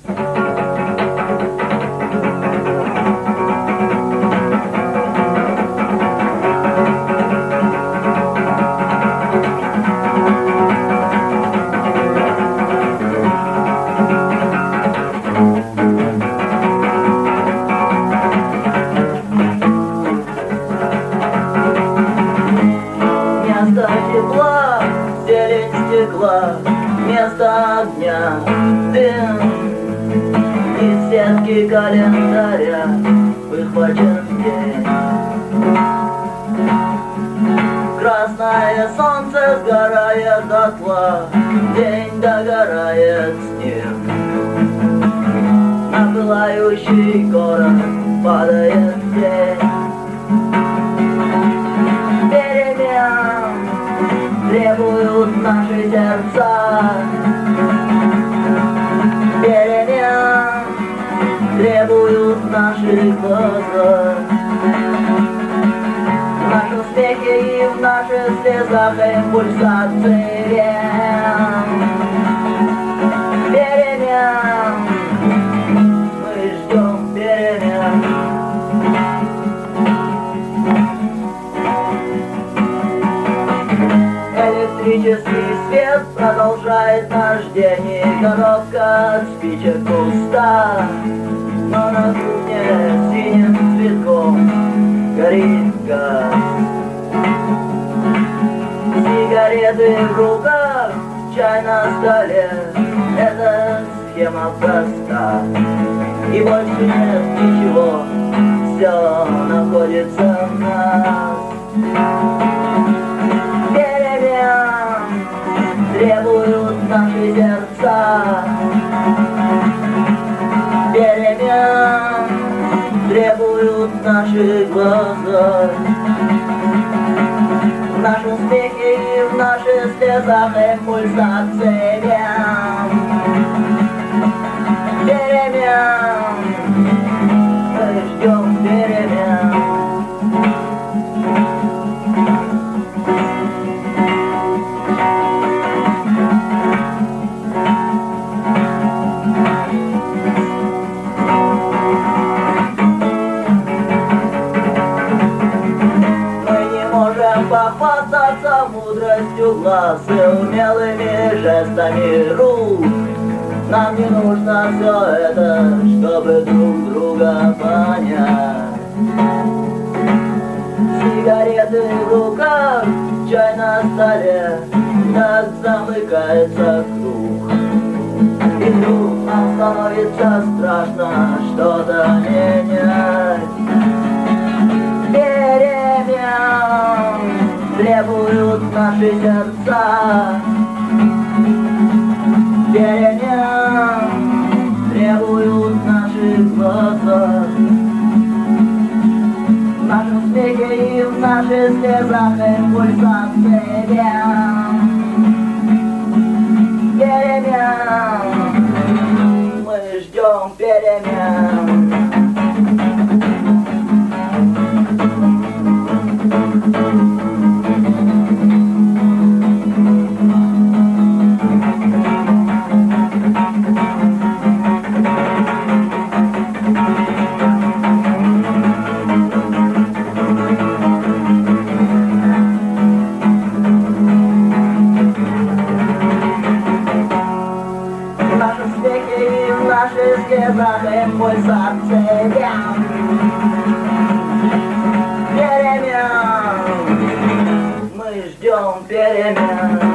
Место тепла, зелень стекла, место огня, дым. Из сетки календаря выхвачен день. Красное солнце сгорает дотла, день догорает с ним. На пылающий город падает тень. Требуют наши сердца перемен, требуют наши глаза. В нашем смехе и в наших слезах импульсации вен. Перемен, мы ждем перемен. Электрический свет продолжает наш день, и коробка от спичек пуста. Но на кухне синим цветком горит газ. Сигареты в руках, чай на столе, эта схема проста. И больше нет ничего, все находится в нас. Требуют наши сердца перемен, требуют наши глаза. В нашем смехе и в наших слезах импульсации вен. Перемен, мы ждем перемен. Похвастаться мудростью глаз и умелыми жестами рук. Нам не нужно все это, чтобы друг друга понять. Сигареты в руках, чай на столе, так замыкается круг. И вдруг нам становится страшно что-то менять. Требуют наши сердца перемен, требуют наши глаза. В нашем смехе и в наших слезах импульсации вен. Перемен, мы ждем перемен. В наших слезах импульсации вен. Перемен, мы ждем перемен.